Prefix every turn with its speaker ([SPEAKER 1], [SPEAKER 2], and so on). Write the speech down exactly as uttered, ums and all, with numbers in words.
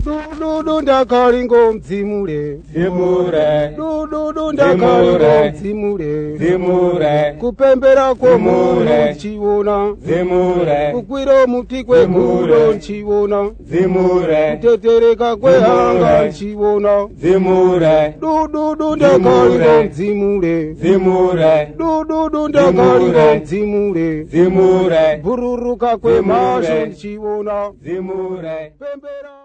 [SPEAKER 1] Dudu ndakalingo mdzimule
[SPEAKER 2] Zimure
[SPEAKER 1] Dudu ndakalingo mdzimule
[SPEAKER 2] Zimure
[SPEAKER 1] Kupembera kwa mulo nchiwona
[SPEAKER 2] Zimure
[SPEAKER 1] Kukwira muti kwe mulo nchiwona
[SPEAKER 2] Zimure
[SPEAKER 1] Kutetereka kwe hanga nchiwona
[SPEAKER 2] Zimure
[SPEAKER 1] Dudu ndakalingo mdzimule
[SPEAKER 2] Zimure
[SPEAKER 1] Dudu ndakalingo mdzimule
[SPEAKER 2] Zimure
[SPEAKER 1] Bururuka kwe masho nchiwona
[SPEAKER 2] Zimure
[SPEAKER 1] Pembera